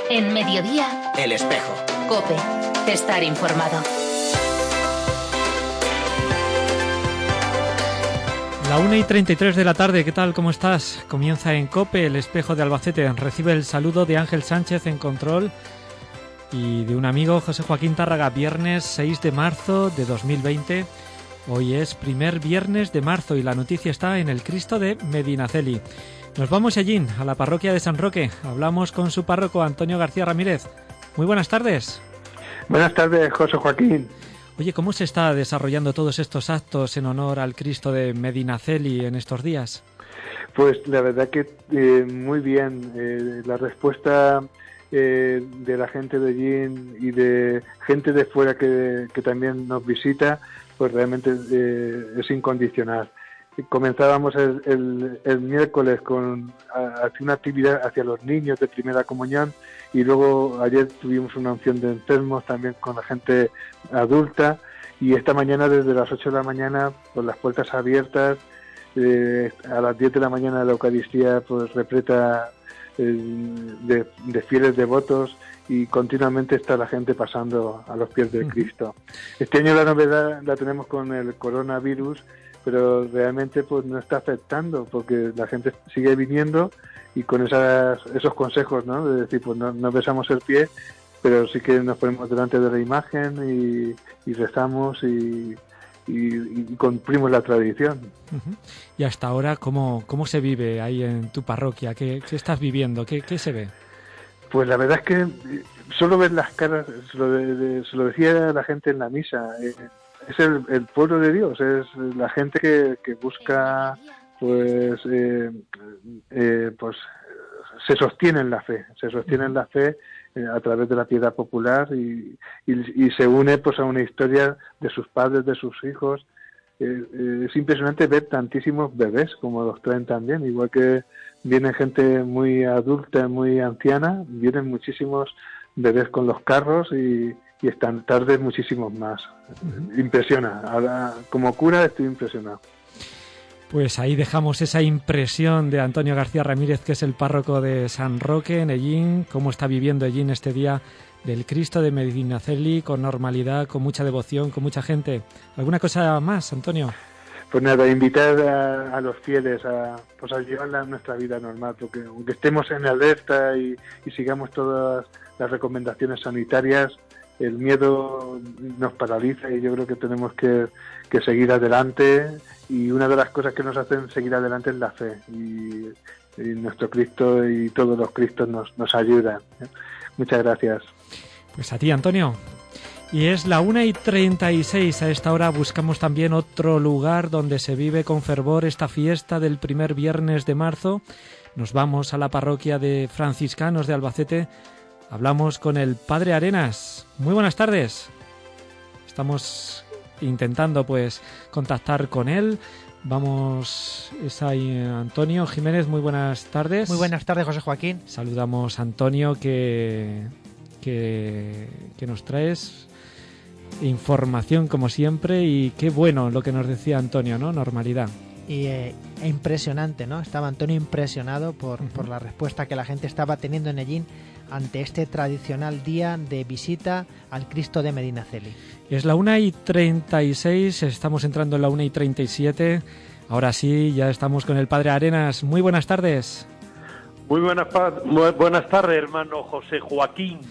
En Mediodía, El Espejo. COPE. Estar informado. La 1:33 de la tarde, ¿qué tal? ¿Cómo estás? Comienza en COPE, El Espejo de Albacete. Recibe el saludo de Ángel Sánchez en control y de un amigo, José Joaquín Tárraga. Viernes 6 de marzo de 2020. Hoy es primer viernes de marzo y la noticia está en el Cristo de Medinaceli. Nos vamos allí, a la parroquia de San Roque. Hablamos con su párroco, Antonio García Ramírez. Muy buenas tardes. Buenas tardes, José Joaquín. Oye, ¿cómo se está desarrollando todos estos actos en honor al Cristo de Medinaceli en estos días? Pues la verdad que muy bien. La respuesta de la gente de allí y de gente de fuera que también nos visita, pues realmente es incondicional. Comenzábamos el miércoles con una actividad hacia los niños de primera comunión y luego ayer tuvimos una unción de enfermos también con la gente adulta y esta mañana desde las 8 de la mañana con las puertas abiertas, a las 10 de la mañana la Eucaristía pues repleta de fieles devotos y continuamente está la gente pasando a los pies de Cristo. Este año la novedad la tenemos con el coronavirus, pero realmente pues no está afectando porque la gente sigue viniendo y con esos consejos, ¿no? De decir, pues no besamos el pie, pero sí que nos ponemos delante de la imagen y rezamos y cumplimos la tradición. Uh-huh. Y hasta ahora, ¿cómo se vive ahí en tu parroquia? ¿Qué estás viviendo? ¿Qué se ve? Pues la verdad es que solo ver las caras, se lo decía la gente en la misa, es el pueblo de Dios, es la gente que busca, pues se sostiene en la fe, a través de la piedad popular y se une pues a una historia de sus padres, de sus hijos. Es impresionante ver tantísimos bebés como los traen también, igual que viene gente muy adulta, muy anciana, vienen muchísimos bebés con los carros y están tarde muchísimos más. Impresiona. Ahora, como cura estoy impresionado. Pues ahí dejamos esa impresión de Antonio García Ramírez, que es el párroco de San Roque en Ellín, cómo está viviendo Ellín este día del Cristo de Medinaceli, con normalidad, con mucha devoción, con mucha gente. ¿Alguna cosa más, Antonio? Pues nada, invitar a los fieles a llevar nuestra vida normal, porque aunque estemos en alerta y sigamos todas las recomendaciones sanitarias, el miedo nos paraliza y yo creo que tenemos que seguir adelante, y una de las cosas que nos hacen seguir adelante es la fe, y nuestro Cristo y todos los Cristos nos ayudan. Muchas gracias. Pues a ti, Antonio. Y es la 1:36. A esta hora buscamos también otro lugar donde se vive con fervor esta fiesta del primer viernes de marzo. Nos vamos a la parroquia de franciscanos de Albacete. Hablamos con el Padre Arenas. Muy buenas tardes. Estamos intentando pues contactar con él. Es ahí Antonio Jiménez. Muy buenas tardes. Muy buenas tardes, José Joaquín. Saludamos a Antonio que nos traes información como siempre, y qué bueno lo que nos decía Antonio, ¿no? Normalidad. Y impresionante, ¿no? Estaba Antonio impresionado por la respuesta que la gente estaba teniendo en Ellín ante este tradicional día de visita al Cristo de Medinaceli. Es la 1:36, estamos entrando en la 1:37. Ahora sí, ya estamos con el Padre Arenas. Muy buenas tardes. Muy buenas tardes, hermano José Joaquín.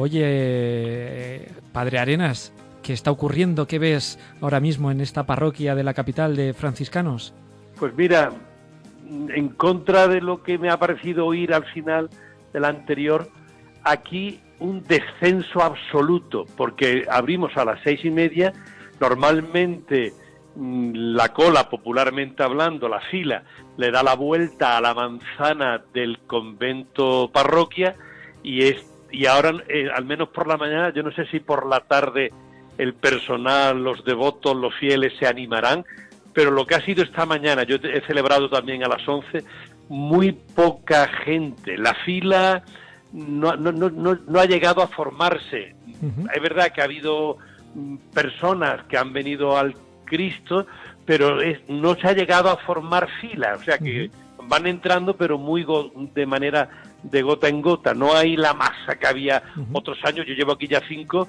Oye, Padre Arenas, ¿qué está ocurriendo? ¿Qué ves ahora mismo en esta parroquia de la capital de franciscanos? Pues mira, en contra de lo que me ha parecido oír al final del anterior, aquí un descenso absoluto, porque abrimos a las 6:30, normalmente la cola, popularmente hablando, la fila, le da la vuelta a la manzana del convento parroquia, y ahora, al menos por la mañana, yo no sé si por la tarde el personal, los devotos, los fieles se animarán, pero lo que ha sido esta mañana, yo he celebrado también a las 11, muy poca gente. La fila no ha llegado a formarse. Uh-huh. Es verdad que ha habido personas que han venido al Cristo, pero no se ha llegado a formar fila. O sea que, van entrando, pero muy de manera de gota en gota. No hay la masa que había otros años. Yo llevo aquí ya 5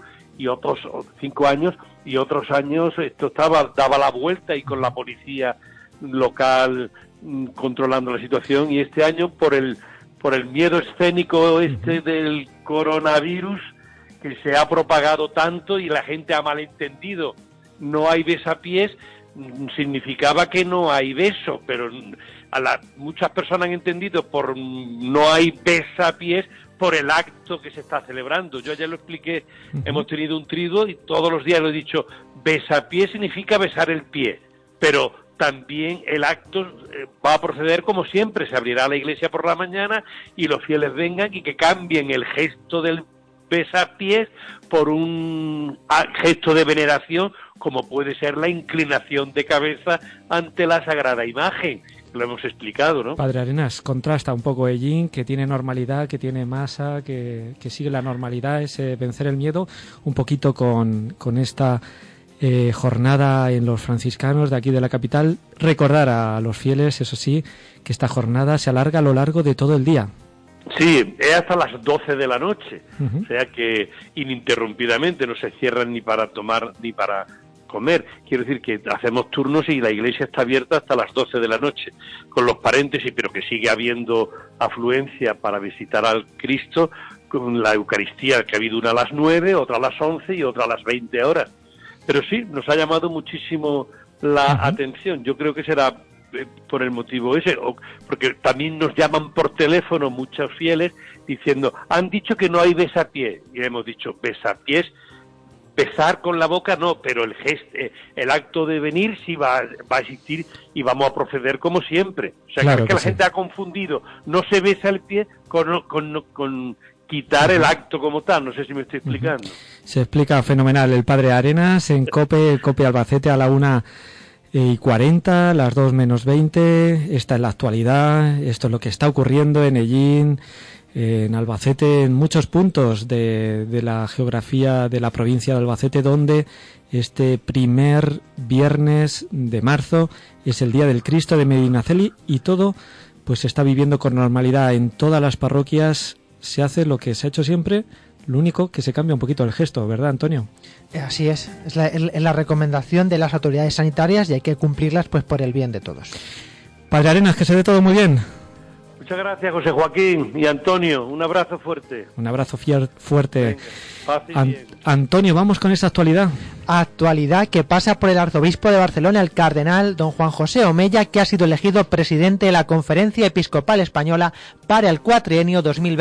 años, y otros años esto daba la vuelta y con la policía local controlando la situación, y este año por el miedo escénico del coronavirus, que se ha propagado tanto y la gente ha malentendido, no hay besapiés, significaba que no hay beso, pero muchas personas han entendido por no hay besapiés por el acto que se está celebrando. Yo ayer lo expliqué, hemos tenido un triduo y todos los días lo he dicho, besapiés significa besar el pie, pero también el acto va a proceder como siempre, se abrirá la iglesia por la mañana y los fieles vengan y que cambien el gesto del besapiés por un gesto de veneración, como puede ser la inclinación de cabeza ante la sagrada imagen. Lo hemos explicado, ¿no? Padre Arenas, contrasta un poco Ellín, que tiene normalidad, que tiene masa, que sigue la normalidad, ese vencer el miedo, un poquito con esta jornada en los franciscanos de aquí de la capital. Recordar a los fieles, eso sí, que esta jornada se alarga a lo largo de todo el día. Sí, es hasta las 12 de la noche, o sea que ininterrumpidamente no se cierran ni para tomar ni para comer. Quiero decir que hacemos turnos y la iglesia está abierta hasta las 12 de la noche, con los paréntesis, pero que sigue habiendo afluencia para visitar al Cristo, con la Eucaristía, que ha habido una a las 9, otra a las 11 y otra a las 20 horas. Pero sí, nos ha llamado muchísimo la atención. Yo creo que será por el motivo ese, porque también nos llaman por teléfono muchos fieles diciendo, han dicho que no hay besapiés, y hemos dicho, besapiés, besar con la boca no, pero el gesto, el acto de venir sí va a existir y vamos a proceder como siempre. O sea, claro, que la gente ha confundido, no se besa el pie con quitar el acto como tal. No sé si me estoy explicando. Se explica fenomenal. El Padre Arenas en COPE Albacete a la 1:40, las 2 menos 20. Esta es la actualidad, esto es lo que está ocurriendo en Ellín, en Albacete, en muchos puntos de la geografía de la provincia de Albacete, donde este primer viernes de marzo es el Día del Cristo de Medinaceli y todo pues se está viviendo con normalidad en todas las parroquias. Se hace lo que se ha hecho siempre, lo único que se cambia un poquito el gesto, ¿verdad, Antonio? Así es la recomendación de las autoridades sanitarias y hay que cumplirlas pues por el bien de todos. Padre Arenas, que se ve todo muy bien. Muchas gracias, José Joaquín y Antonio. Un abrazo fuerte. Un abrazo fuerte. Venga, Antonio, vamos con esa actualidad. Actualidad que pasa por el arzobispo de Barcelona, el cardenal don Juan José Omella, que ha sido elegido presidente de la Conferencia Episcopal Española para el cuatrienio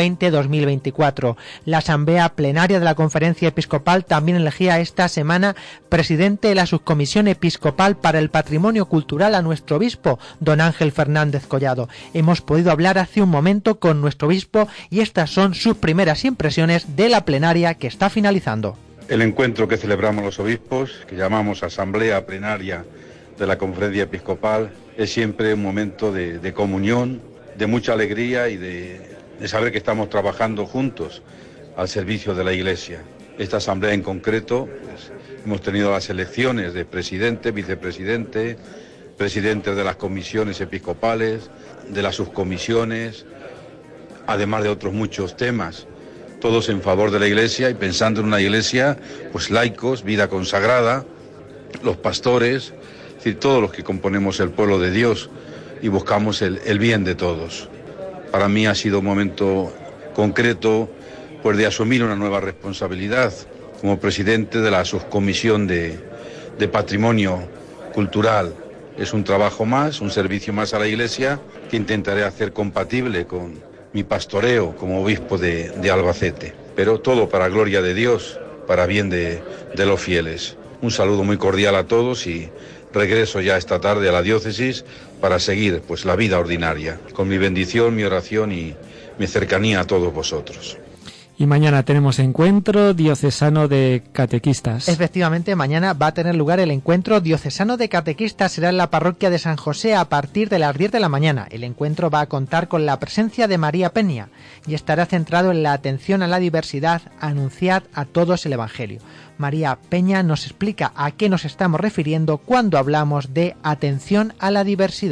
2020-2024. La Asamblea Plenaria de la Conferencia Episcopal también elegía esta semana presidente de la Subcomisión Episcopal para el Patrimonio Cultural a nuestro obispo, don Ángel Fernández Collado. Hemos podido hablar hace un momento con nuestro obispo y estas son sus primeras impresiones de la plenaria que está finalizando. El encuentro que celebramos los obispos, que llamamos Asamblea Plenaria de la Conferencia Episcopal, es siempre un momento de comunión, de mucha alegría y de saber que estamos trabajando juntos al servicio de la Iglesia. Esta asamblea en concreto, pues, hemos tenido las elecciones de presidente, vicepresidente, presidentes de las comisiones episcopales, de las subcomisiones, además de otros muchos temas, todos en favor de la Iglesia y pensando en una Iglesia, pues laicos, vida consagrada, los pastores, es decir, todos los que componemos el pueblo de Dios y buscamos el bien de todos. Para mí ha sido un momento concreto, pues de asumir una nueva responsabilidad como presidente de la subcomisión de patrimonio cultural. Es un trabajo más, un servicio más a la Iglesia que intentaré hacer compatible con mi pastoreo como obispo de Albacete, pero todo para gloria de Dios, para bien de los fieles. Un saludo muy cordial a todos y regreso ya esta tarde a la diócesis para seguir pues la vida ordinaria, con mi bendición, mi oración y mi cercanía a todos vosotros. Y mañana tenemos encuentro diocesano de catequistas. Efectivamente, mañana va a tener lugar el encuentro diocesano de catequistas. Será en la parroquia de San José a partir de las 10 de la mañana. El encuentro va a contar con la presencia de María Peña y estará centrado en la atención a la diversidad, anunciar a todos el Evangelio. María Peña nos explica a qué nos estamos refiriendo cuando hablamos de atención a la diversidad.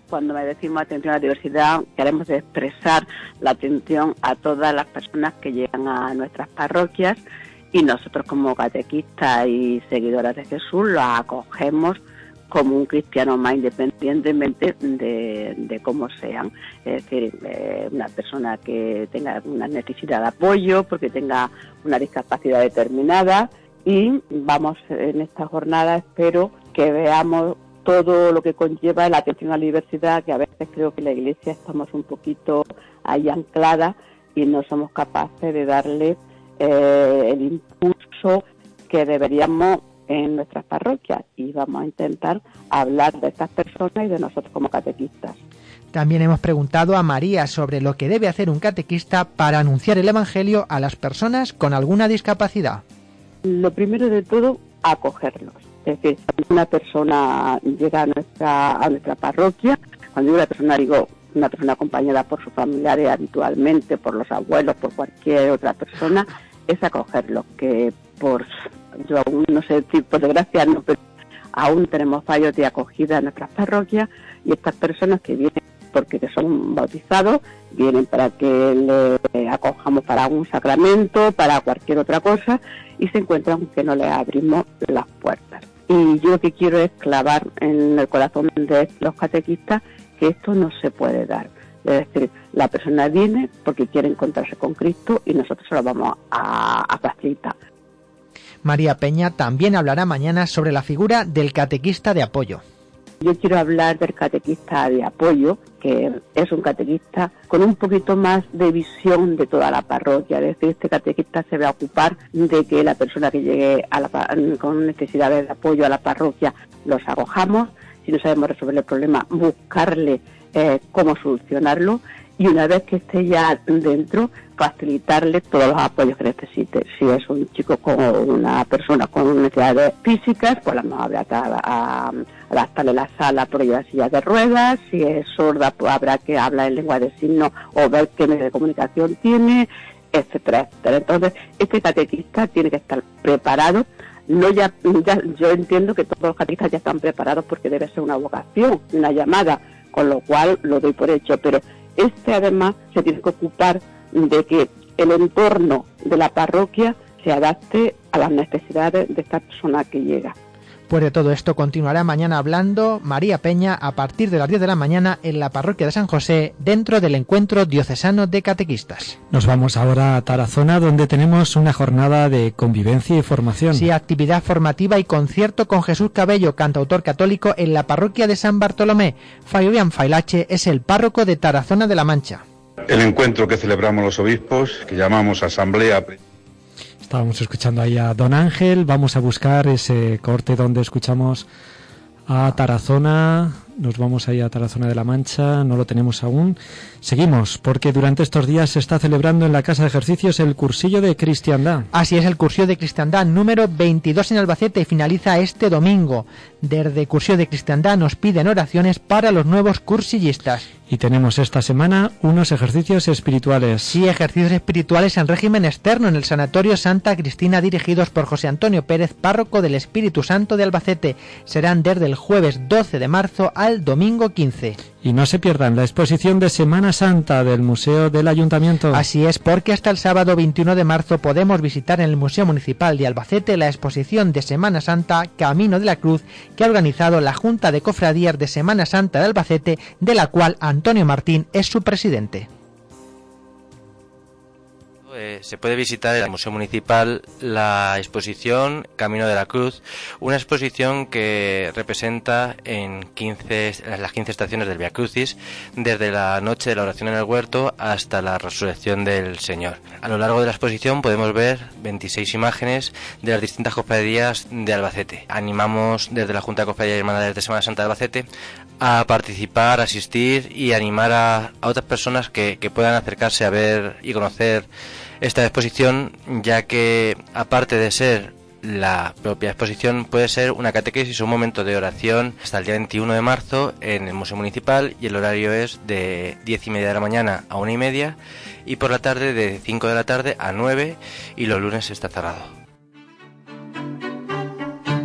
Cuando me decimos atención a la diversidad, queremos expresar la atención a todas las personas que llegan a nuestras parroquias, y nosotros como catequistas y seguidoras de Jesús los acogemos como un cristiano más, independientemente de cómo sean. Es decir, una persona que tenga una necesidad de apoyo, porque tenga una discapacidad determinada, y vamos en esta jornada, espero que veamos todo lo que conlleva la atención a la diversidad, que a veces creo que la Iglesia estamos un poquito ahí anclada y no somos capaces de darle el impulso que deberíamos en nuestras parroquias, y vamos a intentar hablar de estas personas y de nosotros como catequistas. También hemos preguntado a María sobre lo que debe hacer un catequista para anunciar el Evangelio a las personas con alguna discapacidad. Lo primero de todo, acogerlos. Es decir, cuando una persona llega a nuestra parroquia, cuando digo una persona, digo una persona acompañada por sus familiares habitualmente, por los abuelos, por cualquier otra persona, es acogerlos, que yo aún no sé decir, por desgracia no, pero aún tenemos fallos de acogida en nuestras parroquias, y estas personas que vienen porque son bautizados, vienen para que le acojamos para un sacramento, para cualquier otra cosa, y se encuentran que no les abrimos las puertas. Y yo lo que quiero es clavar en el corazón de los catequistas que esto no se puede dar. Es decir, la persona viene porque quiere encontrarse con Cristo y nosotros se lo vamos a facilitar. María Peña también hablará mañana sobre la figura del catequista de apoyo. Yo quiero hablar del catequista de apoyo, que es un catequista con un poquito más de visión de toda la parroquia. Es decir, este catequista se va a ocupar de que la persona que llegue con necesidades de apoyo a la parroquia los acojamos. Si no sabemos resolver el problema, buscarle cómo solucionarlo, y una vez que esté ya dentro, facilitarle todos los apoyos que necesite. Si es un chico con una persona con necesidades físicas, pues habrá que adaptarle la sala por la silla de ruedas. Si es sorda, pues habrá que hablar en lengua de signos o ver qué medio de comunicación tiene, etcétera, etcétera. Entonces, este catequista tiene que estar preparado. Yo entiendo que todos los catequistas ya están preparados porque debe ser una vocación, una llamada, con lo cual lo doy por hecho, pero además se tiene que ocupar de que el entorno de la parroquia se adapte a las necesidades de esta persona que llega. Pues de todo esto continuará mañana hablando María Peña a partir de las 10 de la mañana en la parroquia de San José, dentro del Encuentro Diocesano de Catequistas. Nos vamos ahora a Tarazona, donde tenemos una jornada de convivencia y formación. Sí, actividad formativa y concierto con Jesús Cabello, cantautor católico, en la parroquia de San Bartolomé. Fabián Failache es el párroco de Tarazona de la Mancha. El encuentro que celebramos los obispos, que llamamos Asamblea. Estábamos escuchando ahí a Don Ángel, vamos a buscar ese corte donde escuchamos a Tarazona, nos vamos ahí a Tarazona de la Mancha, no lo tenemos aún. Seguimos, porque durante estos días se está celebrando en la Casa de Ejercicios el cursillo de Cristiandad. Así es, el cursillo de Cristiandad número 22 en Albacete finaliza este domingo. Desde cursillo de Cristiandad nos piden oraciones para los nuevos cursillistas. Y tenemos esta semana unos ejercicios espirituales. Sí, ejercicios espirituales en régimen externo en el Sanatorio Santa Cristina, dirigidos por José Antonio Pérez, párroco del Espíritu Santo de Albacete. Serán desde el jueves 12 de marzo al domingo 15. Y no se pierdan la exposición de Semana Santa del Museo del Ayuntamiento. Así es, porque hasta el sábado 21 de marzo podemos visitar en el Museo Municipal de Albacete la exposición de Semana Santa Camino de la Cruz, que ha organizado la Junta de Cofradías de Semana Santa de Albacete, de la cual Antonio Martín es su presidente. Se puede visitar en el Museo Municipal la exposición Camino de la Cruz, una exposición que representa las 15 estaciones del Vía Crucis, desde la noche de la oración en el huerto hasta la resurrección del Señor. A lo largo de la exposición podemos ver 26 imágenes de las distintas cofradías de Albacete. Animamos desde la Junta de Cofradías y Hermandades de Semana Santa de Albacete a participar, asistir y animar a otras personas que puedan acercarse a ver y conocer esta exposición, ya que aparte de ser la propia exposición, puede ser una catequesis o un momento de oración hasta el día 21 de marzo en el Museo Municipal, y el horario es de 10:30 de la mañana a 1:30 y por la tarde de 5 de la tarde a 9, y los lunes está cerrado.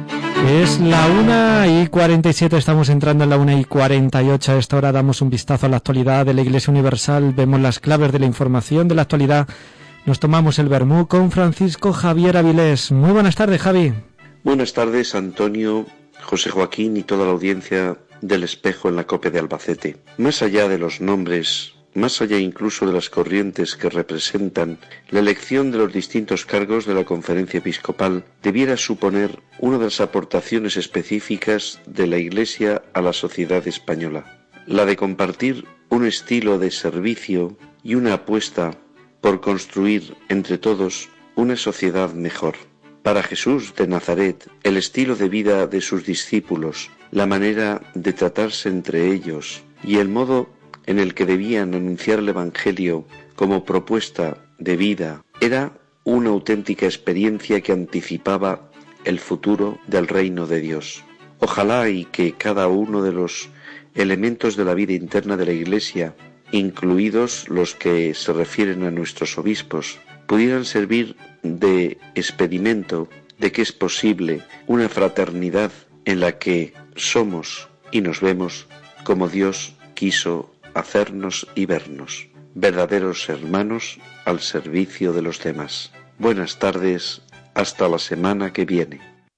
Es la 1:47, estamos entrando en la 1:48. A esta hora damos un vistazo a la actualidad de la Iglesia Universal, vemos las claves de la información de la actualidad. Nos tomamos el vermú con Francisco Javier Avilés. Muy buenas tardes, Javi. Buenas tardes, Antonio, José Joaquín y toda la audiencia del Espejo en la COPE de Albacete. Más allá de los nombres, más allá incluso de las corrientes que representan, la elección de los distintos cargos de la Conferencia Episcopal debiera suponer una de las aportaciones específicas de la Iglesia a la sociedad española, la de compartir un estilo de servicio y una apuesta por construir entre todos una sociedad mejor. Para Jesús de Nazaret, el estilo de vida de sus discípulos, la manera de tratarse entre ellos y el modo en el que debían anunciar el Evangelio como propuesta de vida, era una auténtica experiencia que anticipaba el futuro del reino de Dios. Ojalá y que cada uno de los elementos de la vida interna de la Iglesia, incluidos los que se refieren a nuestros obispos, pudieran servir de experimento de que es posible una fraternidad en la que somos y nos vemos como Dios quiso hacernos y vernos, verdaderos hermanos al servicio de los demás. Buenas tardes, hasta la semana que viene.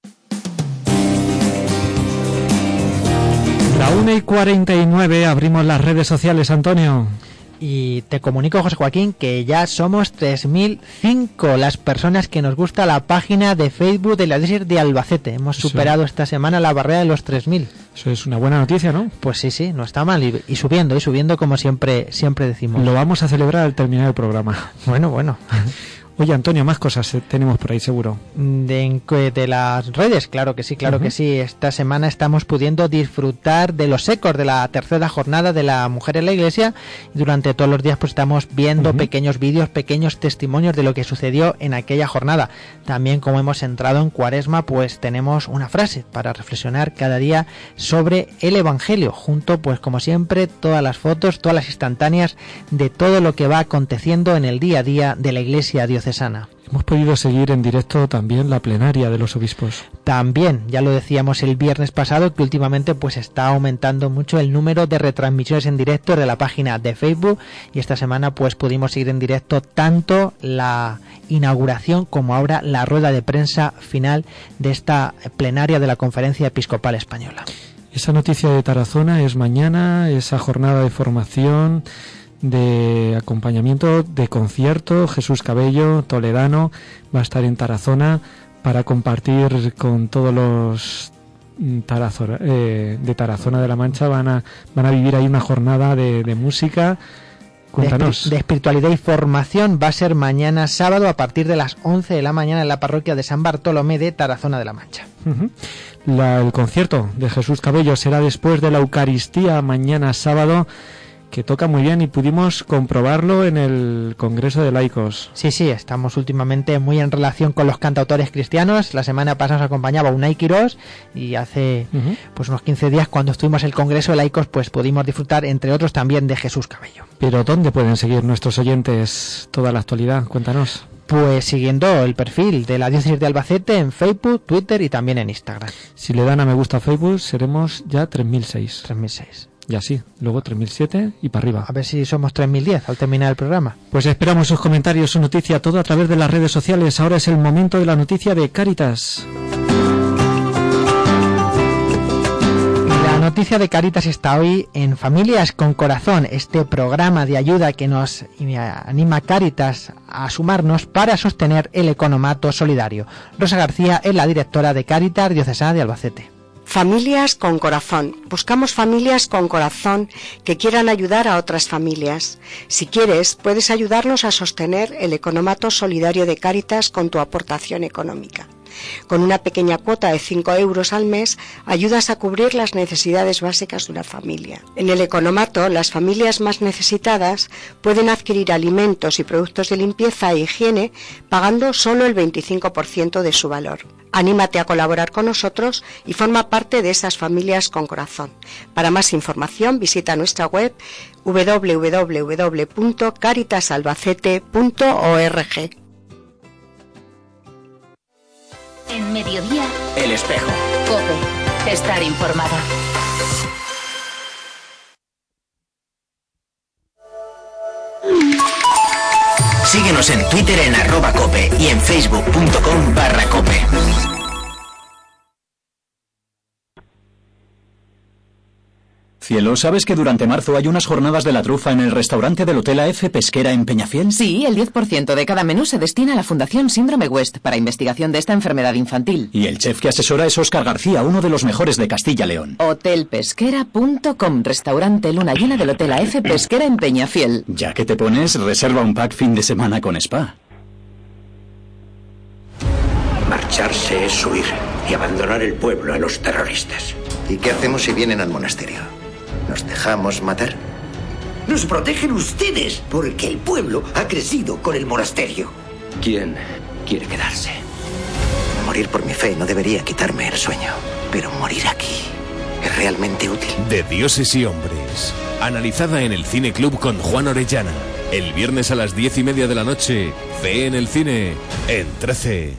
La 1:49, abrimos las redes sociales, Antonio. Y te comunico, José Joaquín, que ya somos 3.005 las personas que nos gusta la página de Facebook de la Diócesis de Albacete. Hemos superado esta semana la barrera de los 3.000. Eso es una buena noticia, ¿no? Pues sí, no está mal. Y subiendo como siempre decimos. Lo vamos a celebrar al terminar el programa. Bueno. Oye, Antonio, más cosas tenemos por ahí, seguro. De las redes, claro que sí. Esta semana estamos pudiendo disfrutar de los ecos de la tercera jornada de la mujer en la Iglesia. Durante todos los días pues estamos viendo pequeños vídeos, pequeños testimonios de lo que sucedió en aquella jornada. También, como hemos entrado en Cuaresma, pues tenemos una frase para reflexionar cada día sobre el Evangelio. Junto, pues como siempre, todas las fotos, todas las instantáneas de todo lo que va aconteciendo en el día a día de la Iglesia diocesana. Hemos podido seguir en directo también la plenaria de los obispos. También, ya lo decíamos el viernes pasado, que últimamente pues está aumentando mucho el número de retransmisiones en directo de la página de Facebook, y esta semana pues pudimos seguir en directo tanto la inauguración como ahora la rueda de prensa final de esta plenaria de la Conferencia Episcopal Española. Esa noticia de Tarazona es mañana, esa jornada de formación, de acompañamiento, de concierto. Jesús Cabello, toledano, va a estar en Tarazona para compartir con todos los de Tarazona de la Mancha. Van a vivir ahí una jornada de música. Cuéntanos. De espiritualidad y formación. Va a ser mañana sábado a partir de las 11 de la mañana en la parroquia de San Bartolomé de Tarazona de la Mancha. El concierto de Jesús Cabello será después de la Eucaristía, mañana sábado, que toca muy bien y pudimos comprobarlo en el Congreso de Laicos. Sí, estamos últimamente muy en relación con los cantautores cristianos. La semana pasada nos acompañaba Unai Quirós y hace pues unos 15 días, cuando estuvimos en el Congreso de Laicos, pues pudimos disfrutar, entre otros, también de Jesús Cabello. Pero ¿dónde pueden seguir nuestros oyentes toda la actualidad? Cuéntanos. Pues siguiendo el perfil de la Diócesis de Albacete en Facebook, Twitter y también en Instagram. Si le dan a me gusta a Facebook, seremos ya 3.006. 3.006. Y así, luego 3.007 y para arriba. A ver si somos 3.010 al terminar el programa. Pues esperamos sus comentarios, su noticia, todo a través de las redes sociales. Ahora es el momento de la noticia de Cáritas. La noticia de Cáritas está hoy en Familias con Corazón, este programa de ayuda que nos anima Cáritas a sumarnos para sostener el economato solidario. Rosa García es la directora de Cáritas Diocesana de Albacete. Familias con corazón. Buscamos familias con corazón que quieran ayudar a otras familias. Si quieres, puedes ayudarnos a sostener el economato solidario de Cáritas con tu aportación económica. Con una pequeña cuota de 5 euros al mes, ayudas a cubrir las necesidades básicas de una familia. En el economato, las familias más necesitadas pueden adquirir alimentos y productos de limpieza e higiene pagando solo el 25% de su valor. Anímate a colaborar con nosotros y forma parte de esas familias con corazón. Para más información, visita nuestra web www.caritasalbacete.org. En Mediodía, El Espejo. COPE. Estar informado. Síguenos en Twitter en @cope y en facebook.com/cope. Cielo, ¿sabes que durante marzo hay unas jornadas de la trufa en el restaurante del Hotel AF Pesquera en Peñafiel? Sí, el 10% de cada menú se destina a la Fundación Síndrome West para investigación de esta enfermedad infantil. Y el chef que asesora es Óscar García, uno de los mejores de Castilla-León. Hotelpesquera.com, restaurante luna llena del Hotel AF Pesquera en Peñafiel. Ya que te pones, reserva un pack fin de semana con spa. Marcharse es huir y abandonar el pueblo a los terroristas. ¿Y qué hacemos si vienen al monasterio? ¿Nos dejamos matar? Nos protegen ustedes, porque el pueblo ha crecido con el monasterio. ¿Quién quiere quedarse? Morir por mi fe no debería quitarme el sueño, pero morir aquí es realmente útil. De Dioses y Hombres, analizada en el Cine Club con Juan Orellana. El viernes a las 10:30 de la noche, Fe en el Cine, en 13.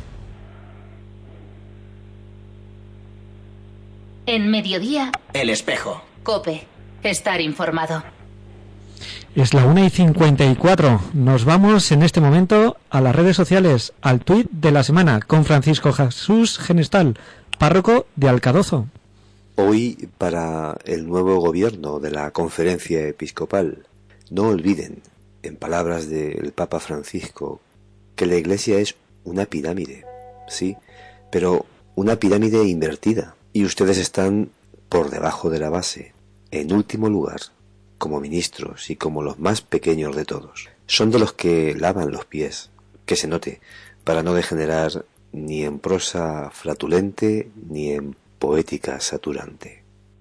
En Mediodía, El Espejo. COPE. Estar informado. Es la 1:54. Nos vamos en este momento a las redes sociales, al tuit de la semana, con Francisco Jesús Genestal, párroco de Alcadozo. Hoy, para el nuevo gobierno de la Conferencia Episcopal, no olviden, en palabras del Papa Francisco, que la Iglesia es una pirámide, sí, pero una pirámide invertida, y ustedes están por debajo de la base, en último lugar, como ministros y como los más pequeños de todos. Son de los que lavan los pies, que se note, para no degenerar ni en prosa flatulente ni en poética saturante.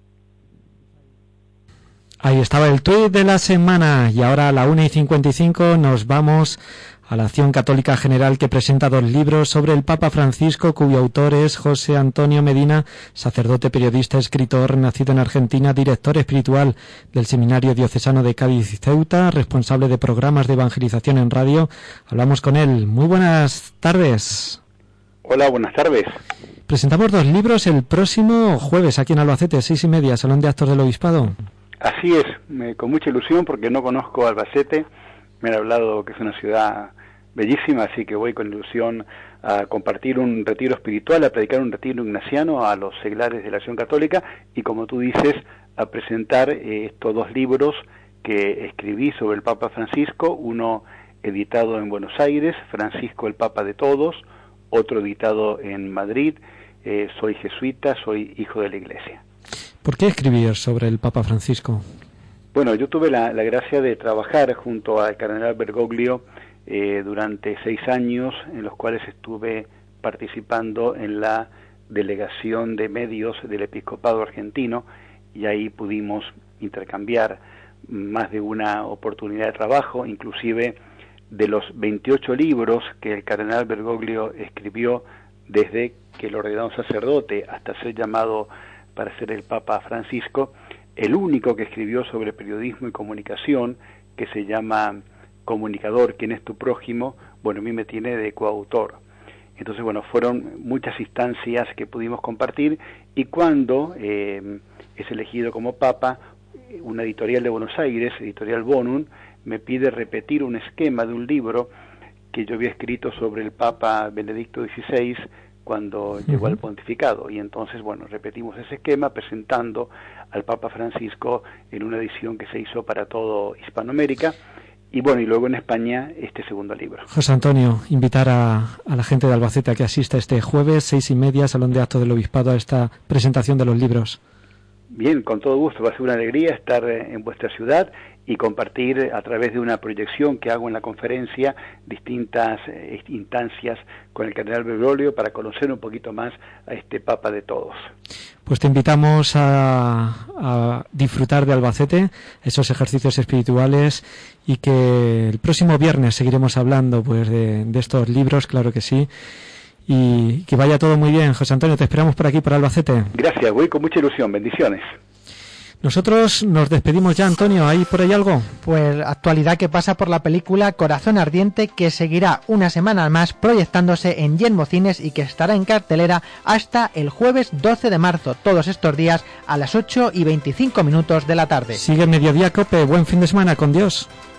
Ahí estaba el tuit de la semana, y ahora a la 1:55 nos vamos a la Acción Católica General, que presenta 2 libros sobre el Papa Francisco, cuyo autor es José Antonio Medina, sacerdote, periodista, escritor, nacido en Argentina, director espiritual del Seminario Diocesano de Cádiz y Ceuta, responsable de programas de evangelización en radio. Hablamos con él. Muy buenas tardes. Hola, buenas tardes. Presentamos 2 libros el próximo jueves aquí en Albacete, 6:30, Salón de Actos del Obispado. Así es, con mucha ilusión porque no conozco Albacete. Me han hablado que es una ciudad bellísima, así que voy con ilusión a compartir un retiro espiritual, a predicar un retiro ignaciano a los seglares de la Acción Católica y, como tú dices, a presentar estos 2 libros que escribí sobre el Papa Francisco, uno editado en Buenos Aires, Francisco el Papa de Todos, otro editado en Madrid, Soy jesuita, soy hijo de la Iglesia. ¿Por qué escribir sobre el Papa Francisco? Bueno, yo tuve la gracia de trabajar junto al cardenal Bergoglio durante 6 años, en los cuales estuve participando en la delegación de medios del episcopado argentino, y ahí pudimos intercambiar más de una oportunidad de trabajo, inclusive de los 28 libros que el cardenal Bergoglio escribió desde que lo ordenaron sacerdote hasta ser llamado para ser el Papa Francisco. El único que escribió sobre periodismo y comunicación, que se llama Comunicador, ¿quién es tu prójimo?, bueno, a mí me tiene de coautor. Entonces, bueno, fueron muchas instancias que pudimos compartir, y cuando es elegido como Papa, una editorial de Buenos Aires, Editorial Bonum, me pide repetir un esquema de un libro que yo había escrito sobre el Papa Benedicto XVI cuando llegó al pontificado, y entonces, bueno, repetimos ese esquema presentando al Papa Francisco en una edición que se hizo para todo Hispanoamérica, y bueno, y luego en España este segundo libro. José Antonio, invitar a la gente de Albacete a que asista este jueves, 6:30, Salón de Actos del Obispado, a esta presentación de los libros. Bien, con todo gusto, va a ser una alegría estar en vuestra ciudad y compartir a través de una proyección que hago en la conferencia distintas instancias con el cardenal Bergoglio para conocer un poquito más a este Papa de todos. Pues te invitamos a disfrutar de Albacete, esos ejercicios espirituales, y que el próximo viernes seguiremos hablando pues de estos libros, claro que sí. Y que vaya todo muy bien, José Antonio, te esperamos por aquí, por Albacete. Gracias, voy con mucha ilusión, bendiciones. Nosotros nos despedimos ya, Antonio. ¿Hay por ahí algo? Pues actualidad que pasa por la película Corazón Ardiente, que seguirá una semana más proyectándose en Yelmo Cines y que estará en cartelera hasta el jueves 12 de marzo, todos estos días a las 8:25 de la tarde. Sigue Mediodía Cope. Buen fin de semana. Con Dios.